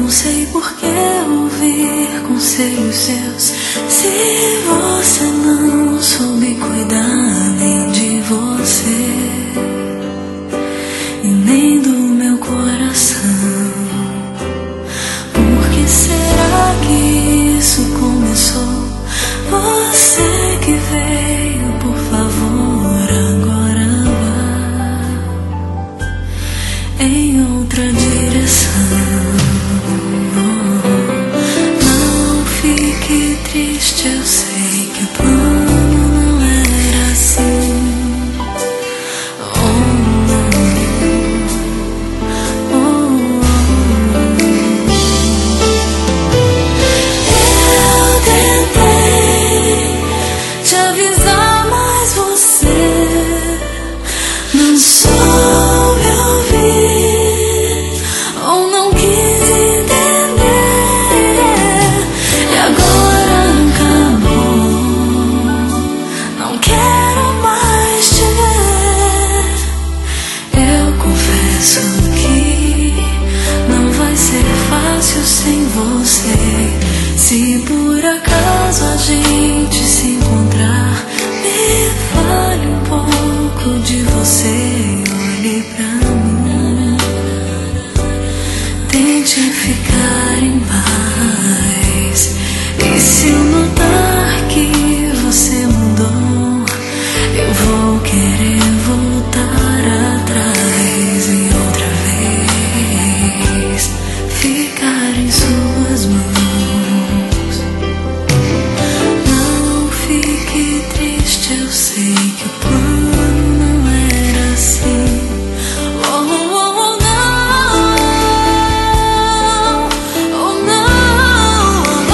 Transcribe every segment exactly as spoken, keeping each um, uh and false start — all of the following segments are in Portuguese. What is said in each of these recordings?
sei por que ouvir conselhos seus, se você não soube cuidar nem de você e nem do meu coração. Por que será que isso começou? Você que veio, por favor, agora vá em outra direção. Não fique triste, eu sei que o plano não era assim. Não soube ouvir ou não quis entender, e agora acabou. Não quero mais te ver. Eu confesso que não vai ser fácil sem você. Se por acaso a gente se encontrar, me fale um pouco de você, olhe pra mim, tente ficar em paz. E se eu notar que você mudou, eu vou querer voltar atrás e outra vez ficar em suas mãos. Não fique triste, eu sei que o plano não era assim. Oh, oh, oh, não. Oh, não. Oh,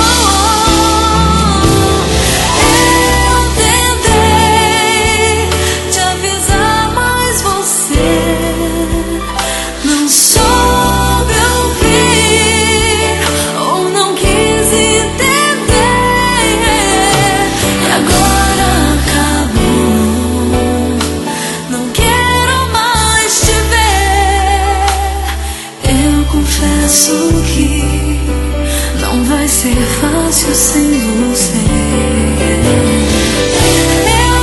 oh. Eu tentei te avisar, mas você não soube ouvir ou não quis entender, e agora acabou. Não quero mais te ver. Eu confesso que não vai ser fácil sem você. Eu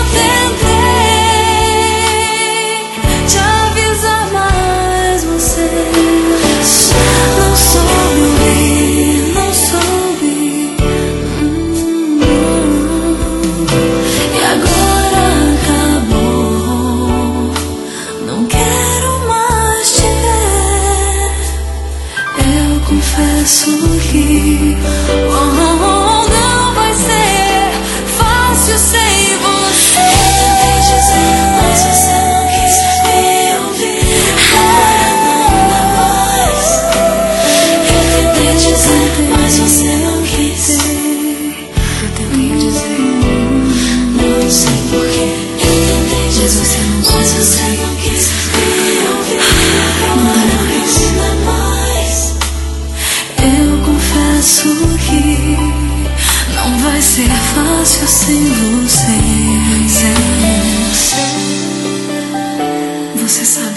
tentei te avisar, mas você não soube ouvir, não soube. Hum. E agora acabou. Não quero mais te ver. Eu confesso que oh, oh, oh, não vai ser fácil sem você. Eu tentei dizer, mas você não quis me ouvir. Agora não dá mais. Eu tentei dizer, mas você não quis. Eu tentei dizer, não sei porquê. Eu tentei dizer, mas você não quis me ouvir. Agora não dá mais. Eu confesso que não vai ser fácil sem você. Você sabe.